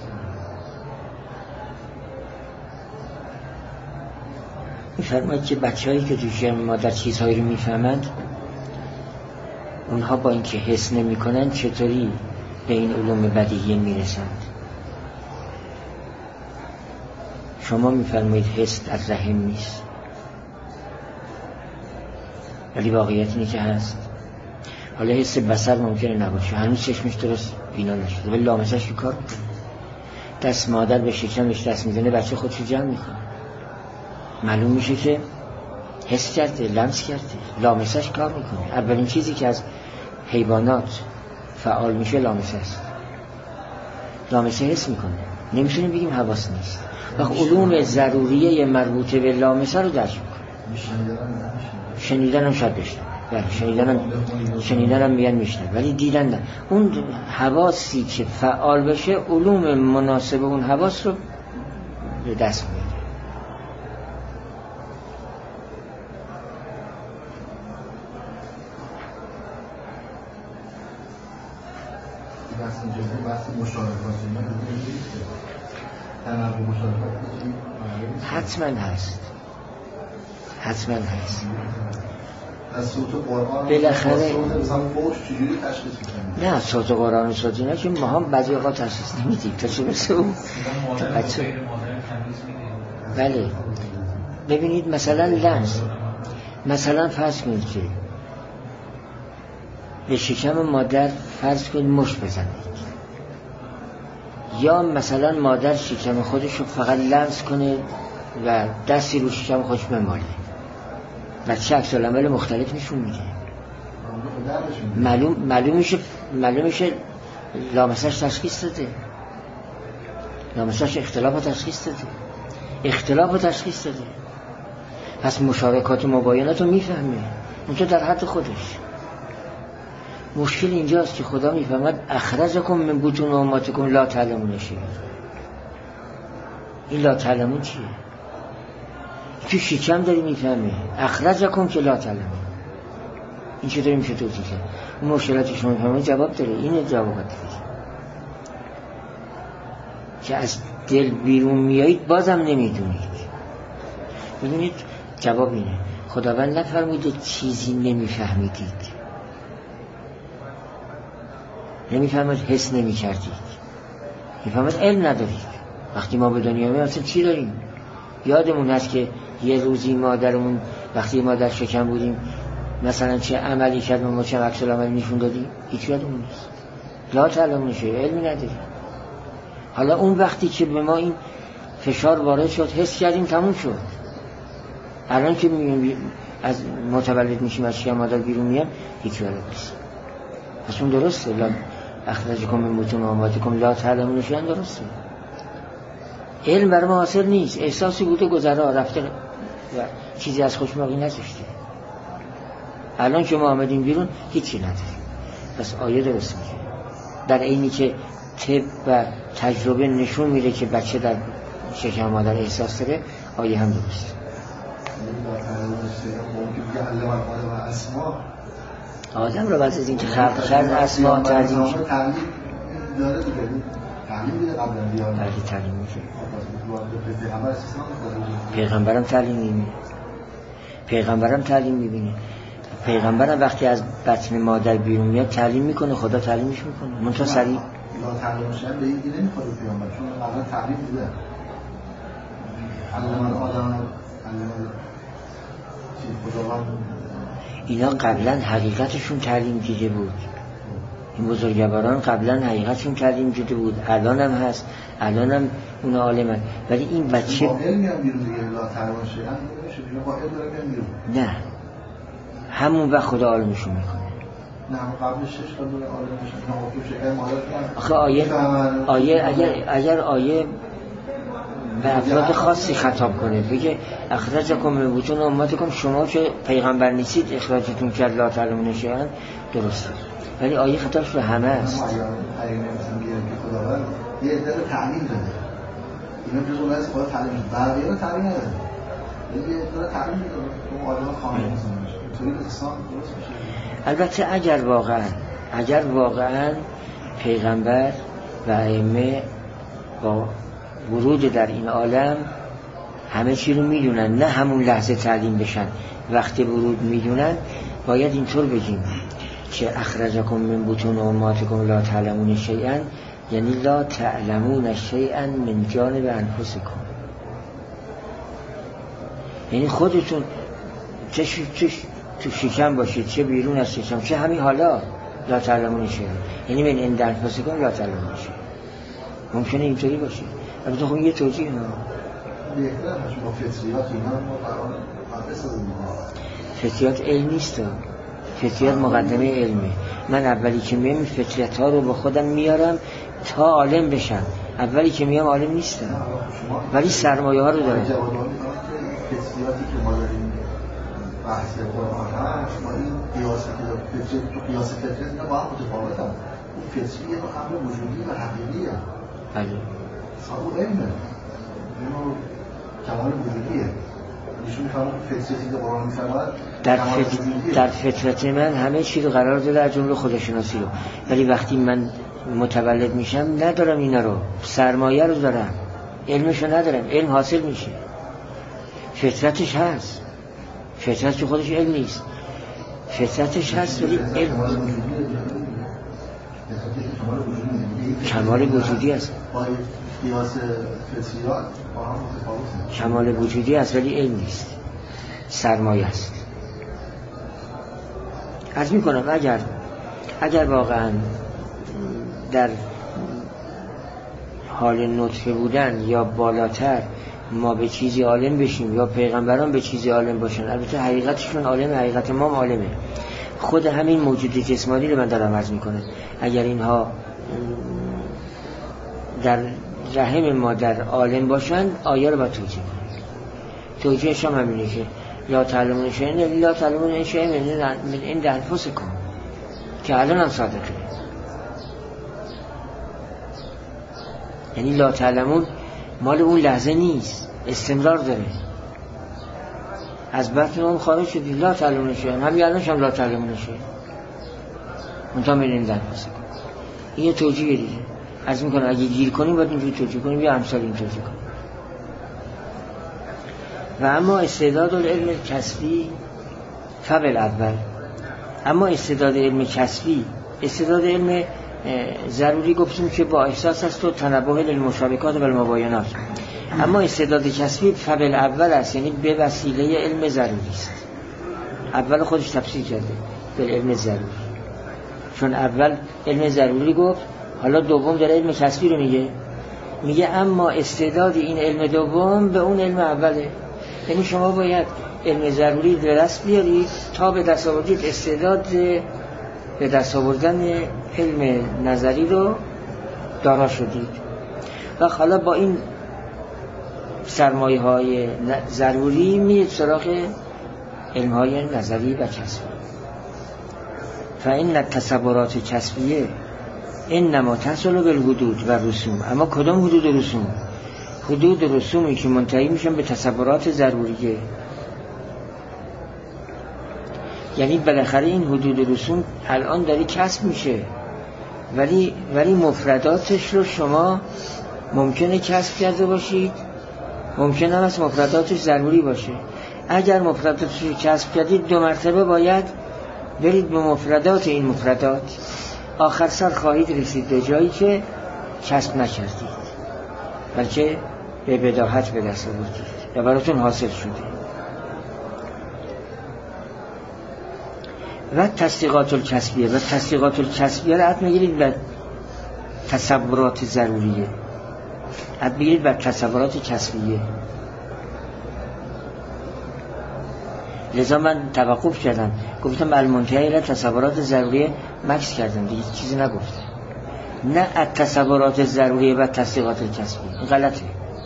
میفرماید که بچه هایی که توی مادر چیزهایی رو میفهمند، اونها با اینکه حس نمی کنن چطوری به این علوم بدیهی میرسند. شما میفرمایید حس از رحم نیست، ولی واقعیت اینه که هست. حالا حس بصر ممکنه نباشه، هنوز چشمش درست بینا نشده ولی لامسش که کار میکنه. دست مادر به شکمش دست میزنه، بچه خودشو جمع میکنه، معلوم میشه که حس کرده، لمس کرده، لامسش کار میکنه. اولین چیزی که از حیوانات فعال میشه لامسه است. لامسه حس میکنه، نمیتونیم بگیم حواس نیست. وقت علوم ضروریه مربوطه به لامسه رو درک میکنه. شنیدن هم شاید بشنه، بله شنیدن هم شنیدن هم میگن میشنه، ولی دیدن نه. اون حواسی که فعال بشه علوم مناسب اون حواس رو به دست میاره. تنوع مشارکت حتما هست حتما هست از صوت قرآن بالاخره مثلا فوش چجوری تشخیص می‌کنید؟ نه صوت قرآن و صوت اینا که ما هم بعضی اوقات تشخیص نمیدیم تا چه برسه اون بچه. بله ببینید مثلا لمس، مثلا فرض کنید که به شکم مادر فرض کنید مشت بزنید، یا مثلا مادر شکم خودش رو فقط لمس کنه و دستی رو شکم خودش بماله و چه عکس العمل مختلف نشون میده. معلوم معلوم میشه معلوم میشه لامسش تشخیص داده، لامسش اختلاف تشخیص داده، اختلاف تشخیص داده. پس مشارکات مباینات رو میفهمه اون تو در حد خودش. مشکل اینجاست که خدا میفهمد اخرجکم من بطون امهاتکم لا تعلمون شیئا. این لا تعلمون چیه؟ تو شکم داری میفهمه اخرجکم که لا تعلمون. این چطوری میشه توضیح کرد؟ اون مشکلاتی شما میفهمه جواب داره. اینه جوابات داره که از دل بیرون میایید بازم نمیدونید. ببینید جواب اینه، خداوند نفرموده چیزی نمیفهمیدید، نمیفهمید حس نمیکردید، میفهمید علم ندارید. وقتی ما به دنیا میاییم اصلا چی داریم؟ یادمون هست که یه روزی مادرمون وقتی ما در شکم بودیم مثلا چه عملی کرد ما چه عکس العمل نشون دادیم؟ هیچ یادمون نیست. لا تعلمون شیئا، علمی نداریم. حالا اون وقتی که به ما این فشار وارد شد حس کردیم تموم شد. الان که میگیم از متولد میشیم از شکم مادر بیرون میام هیچ یادم نیست. پس اون درسته، لا اخرجکم من بطون امهاتکم لا تعلمون شیئا درسته. علم برای ما حاصل نیست، احساسی بوده گذرا رفته و چیزی از خوش باقی نذاشته. الان که ما آمدیم بیرون هیچی نداریم. پس آیه درست میگه، در عینی که طب و تجربه نشون میده که بچه در شکم مادر احساس داره، آیه هم درست. آدم رو بعد از این که خلق کرد اسما تعلیم شد تعلیم داره دیگه، تعلیم میده قبل از بیان. بله تعلیم میشه. پیغمبرم تعلیم میبینه، پیغمبرم تعلیم میبینه. پیغمبرم وقتی از بطن مادر بیرون میاد تعلیم میکنه، خدا تعلیمش میکنه. من تو سریع لا تعلیم شدن به این دیگه نمیخواد پیغمبر، چون قبلا تعلیم دیده. علم آدم علم خداوند اینا قبلا حقیقتشون تعلیم دیده بود. این بزرگواران قبلا حقیقتشون تعلیم دیده بود، الان هم هست، الان هم اون عالمن. ولی این بچه با علمی هم بیرون دیگه لا تعلیم شدن نمیشه، بیرون با علم داره بیرون. نه همون وقت خدا عالمشون میکنه. نه قبل شش تا دور عالمشون نه اون مادر آخه آیه آیه اگر اگر آیه به افراد خاصی خطاب کنه بگه اخرجکم من بطون امهاتکم، شما که پیغمبر نیستید اخراجتون کرد لا تعلمون شیئا، درسته. ولی آیه خطابش به همه است. اگر نمی‌تونم بیارم که خداوند یه عده رو تعلیم داده، اینا جزء اون از خدا تعلیم داده، بقیه رو تعلیم نداده. یه عده رو تعلیم داده اون آدم کامل میشه. اینطوری انسان درست میشه. البته اگر واقعا اگر واقعا پیغمبر و ائمه با ورود در این عالم همه چی رو میدونن، نه همون لحظه تعلیم بشن، وقتی ورود میدونن باید اینطور بگیم که اخرجکم من بطون امهاتکم لا تعلمون شیئا، یعنی لا تعلمون شیئا من جانب انفسکم. یعنی خودتون چه تو شکم باشید چه بیرون از شکم، چه همین حالا لا تعلمون شیئا، یعنی من عند انفسکم لا تعلمون شیئا. ممکنه اینطوری باشه. البته خب یه توجیه نه. فطریات علم نیست، فطریات مقدمه علمه. من اولی که میام فطریت ها رو با خودم میارم تا عالم بشم. اولی که میام عالم نیستم ولی سرمایه ها رو دارم. فطریاتی که ما داریم بحث قرآن هست، ما این قیاس تو قیاس فطریت اینا با هم متفاوت هم. اون فطری یه امر وجودی و حقیقیه. بله. صاحب علمه. اینو کمال وجودیه. ایشون میفهمه که فطریتی که قرآن میفرماید در فطر... در فطرت من همه چی رو قرار داده از جمله خودشناسی رو، ولی وقتی من متولد میشم ندارم اینا رو، سرمایه رو دارم. علمشو ندارن، علم حاصل میشه، فطرتش هست، فطرت خودش علم نیست، فطرتش هست ولی علم کمال وجودی است، کمال وجودی است ولی علم نیست، سرمایه است. عرض میکنم اگر اگر واقعا در حال نطفه بودن یا بالاتر ما به چیزی عالم بشیم یا پیغمبران به چیزی عالم باشن، البته حقیقتشون عالمه، حقیقت ما هم عالمه، خود همین موجود جسمانی رو من دارم عرض میکنم، اگر اینها در رحم مادر عالم باشن آیه رو باید توجیه کنیم. توجیهش هم همینه که لا تعلمون شیئا لا تعلمون شیئا من عند انفسکم که الان هم صادقه، یعنی لا تعلمون مال اون لحظه نیست، استمرار داره، از بطن اون خارج شدی لا تعلمون شیئا، همین الانش هم لا تعلمون شیئا منتها من عند انفسکم. این یه توجیه دیگه عرض میکنم اگه گیر کنیم باید اینجوری توجیه کنیم یا امثال این توجیه کنیم. و اما استعداد العلم کسبی فبل اول، اما استعداد علم کسبی، استعداد علم ضروری گفتیم که با احساس است و تنبه للمشابکات و المباینات، اما استعداد کسبی فبل اول است، یعنی به وسیله علم ضروری است. اول خودش تفسیر کرده به علم ضروری، چون اول علم ضروری گفت، حالا دوم داره علم کسبی رو میگه، میگه اما استعداد این علم دوم به اون علم اوله، یعنی شما باید علم ضروری به دست بیارید تا به دست آوردید استعداد به دست آوردن علم نظری رو دارا شدید. و حالا با این سرمایه های ضروری میید سراغ علم های نظری و کسبی. فإن التصورات کسبیه انما تصل بالحدود و رسوم، اما کدام حدود و رسوم؟ حدود و رسومی که منتهی میشن به تصورات ضروریه، یعنی بالاخره این حدود و رسوم الان داری کسب میشه، ولی ولی مفرداتش رو شما ممکنه کسب کرده باشید، ممکنه هم از مفرداتش ضروری باشه. اگر مفرداتش رو کسب کردید دو مرتبه باید برید به مفردات این مفردات، آخر سر خواهید رسید به جایی که کسب نکردید بلکه به بداهت به دست آوردید و براتون حاصل شده. و تصدیقات الکسبیه، و تصدیقات الکسبیه رو حد میگیرید به تصورات ضروریه، حد میگیرید به تصورات کسبیه. لذا من توقف کردم، گفتم المنتهی الى تصورات ضروریه، مکس کردم دیگه چیزی نگفتم. نه التصورات ضروریه و تصدیقات الکسبیه، غلطه.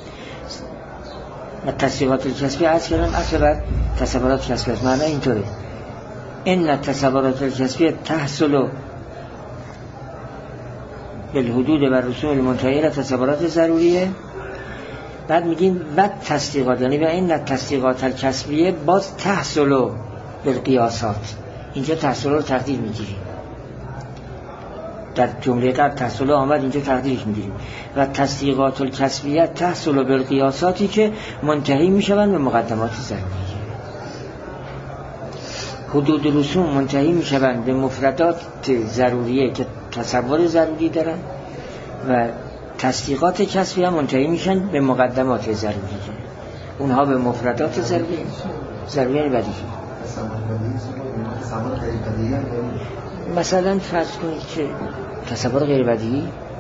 و تصدیقات الکسبیه عرض کردم اصلا بعد تصورات کسبیه، معنی اینطوره ان التصورات الکسبیه تحصل بالحدود و رسوم المنتهی الى تصورات ضروریه. بعد میگیم و تصدیقات، یعنی و این تصدیقات الکسبیه باز تحصل بالقیاسات، اینجا تحصل رو تقدیر میگیریم، در جمله قبل تحصل آمد اینجا تقدیرش میگیریم. و تصدیقات الکسبیه تحصل بالقیاساتی که منتهی میشوند به مقدمات ضروریه. حدود رسوم منتهی میشوند به مفردات ضروریه که تصور ضروری دارن و تصدیقات کسبی هم منتهی میشن به مقدمات ضروریه، اونها به مفردات ضروری ضروری بدیهی. مثلا فرض کنید که تصور غیر بدیهی،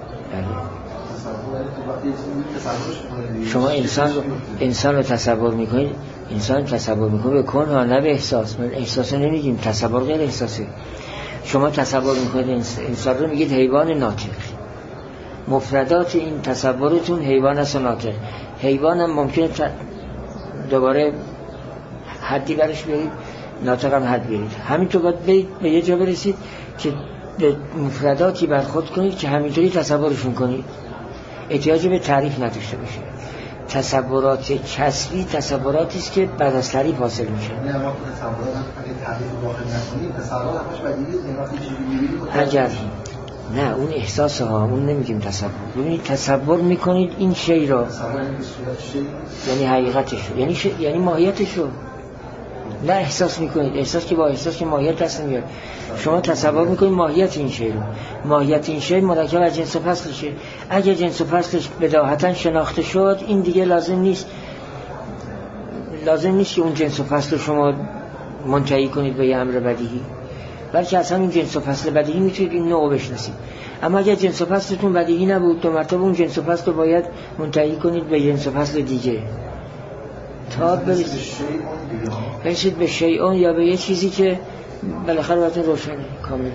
شما انسان رو انسان رو تصور میکنید، انسان تصور میکنه به کن ها، نه به احساس. من احساس نمیگیم، تصور غیر احساسه. شما تصور میکنید انسان رو میگید حیوان ناطق، مفردات این تصورتون حیوان است و ناطق. حیوان هم ممکنه ت... دوباره حدی برش برید، ناطق هم حد برید، همینطور باید برید به یه جا برسید که به مفرداتی برخورد کنید که همینطوری تصورشون کنید، احتیاج به تعریف نداشته باشه. تصورات کسبی تصوراتی است که بعد از تعریف حاصل میشه. نه ما تصورات اگه تعریف داخل نکنیم تصورات همش بدیهی است. وقتی چیزی می‌بینیم اگر نه اون احساس ها، اون نمیگیم تصور. ببینید تصور میکنید این شی را، یعنی حقیقتش، یعنی ش... یعنی ماهیتش رو. نه احساس میکنید، احساس که با احساس که ماهیت دست نمیاد. شما تصور میکنید ماهیت این شی رو. ماهیت این شی مرکب از جنس و فصلشه. اگه جنس و فصلش بداهتا شناخته شد، این دیگه لازم نیست لازم نیست که اون جنس و فصل شما منتهی کنید به یه امر بدیهی، بلکه اصلا این جنس و فصل بدیهی میتونید این نوع بشناسید. اما اگر جنس و فصلتون بدیهی نبود، دو مرتبه اون جنس و فصل رو باید منتهی کنید به جنس و فصل دیگه تا برسید به شیء یا به یه چیزی که بالاخره براتون روشنه کاملا.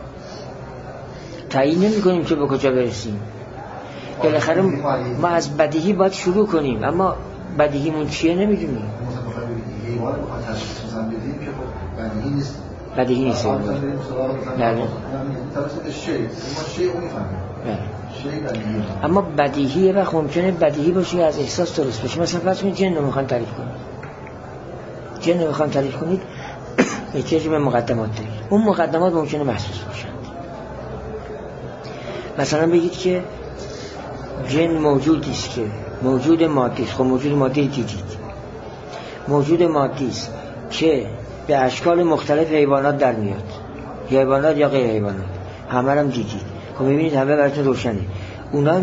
تعیین نمی کنیم که به کجا برسیم. بالاخره ما از بدیهی باید شروع کنیم، اما بدیهیمون چیه نمیدونیم. بدیهی نیست. بله. اما بدیهیه و ممکنه بدیهی باشه از احساس درست بشه. مثلا فرض کنید جن رو میخوان تعریف کنید، جن رو میخوان تعریف کنید احتیاج به مقدمات دارید. اون مقدمات ممکنه محسوس باشند. مثلا بگید که جن موجودی است که موجود مادی است. خب موجود مادی دیدید، موجود مادی است که به اشکال مختلف حیوانات در میاد، حیوانات یا غیر حیوانات، همه هم دیدید. خب میبینید همه براتون روشنه. اونا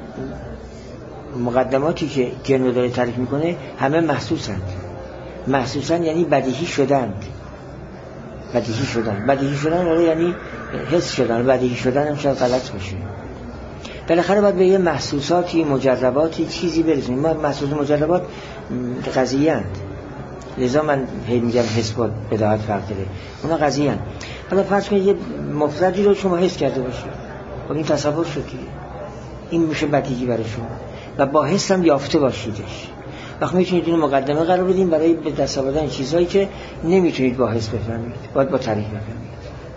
مقدماتی که جن رو داره تعریف میکنه همه محسوسند. محسوسند یعنی بدیهی شدند. بدیهی شدن بدیهی شدن رو یعنی حس شدن. بدیهی شدن هم شاید غلط باشه. بالاخره باید به یه محسوساتی، مجرباتی، چیزی برسیم. ما محسوس مجربات قضیه اند، لذا من هی میگم حس با بداهت فرق داره. اونا قضیه اند. حالا فرض کنید یه مفردی رو شما حس کرده باشید، خب این تصور شد دیگه، این میشه بدیهی برای شما و با حس هم یافته باشیدش. وقت میتونید این مقدمه قرار بدیم برای به دست آوردن چیزایی که نمیتونید با حس بفهمید، باید با تعریف بفهمید.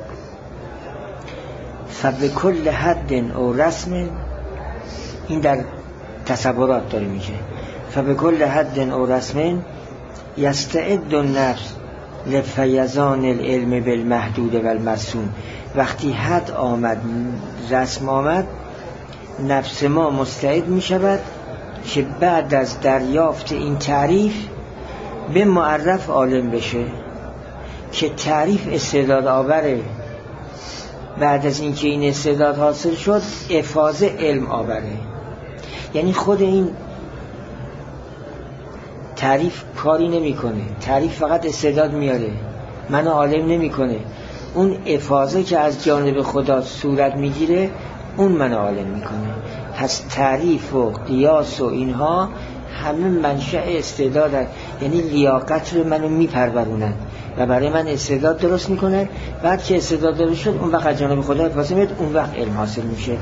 فبکل حد او رسم، این در تصورات داره میشه. فبکل حد او رسم یستعد النفس لفیضان العلم بالمحدود و المرسوم. وقتی حد آمد، رسم آمد، نفس ما مستعد می شود که بعد از دریافت این تعریف به معرف عالم بشه که تعریف استعداد آوره. بعد از اینکه این استعداد حاصل شد افاضه علم آوره. یعنی خود این تعریف کاری نمی کنه، تعریف فقط استعداد میاره، منو عالم نمی کنه. اون افاضه که از جانب خدا صورت میگیره اون منو عالم میکنه. پس تعریف و قیاس و اینها همه منشأ استعداد هست. یعنی لیاقت رو منو میپرورونن و برای من استعداد درست میکنن. بعد که استعداد درست شد اون وقت از جانب خدا افاضه میاد، اون وقت علم حاصل میشه،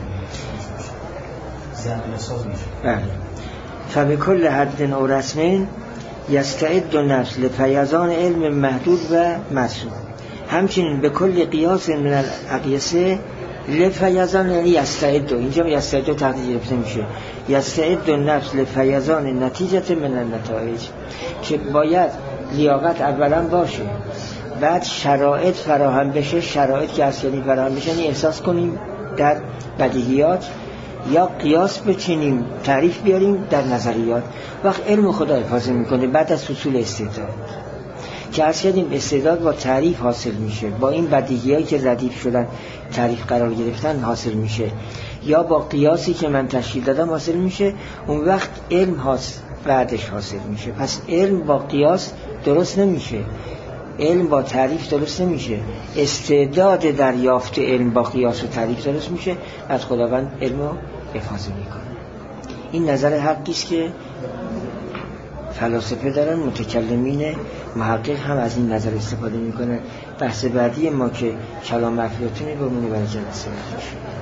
ذهن ساز میشه. بله. فبکل حد او رسم یستعد النفس لفیضان علم محدود و معصوم. همچنین به کل قیاس من الاقیسه لفیضان یعنی یستعد، اینجا یستعد تحت گرفته میشه. یستعد النفس لفیضان نتیجه من النتایج، که باید لیاقت اولا باشه، بعد شرایط فراهم بشه. شرایط که اصلی فراهم بشه یعنی احساس کنیم در بدیهیات، یا قیاس بچینیم تعریف بیاریم در نظریات. وقت علم خدا حفاظه میکنه بعد از حصول استعداد، که از کردیم استعداد با تعریف حاصل میشه، با این بدیهیایی که ردیف شدن تعریف قرار گرفتن حاصل میشه، یا با قیاسی که من تشکیل دادم حاصل میشه. اون وقت علم حاصل بعدش حاصل میشه. پس علم با قیاس درست نمیشه، علم با تعریف درست نمیشه. استعداد دریافت علم با قیاس و تعریف درست میشه، از خداوند علم رو حفاظه میکنه. این نظر حقی است که فلاسفه دارن، متکلمین محقق هم از این نظر استفاده میکنه. بحث بعدی ما که کلام افلاطون بمونه برای جلسه بعد.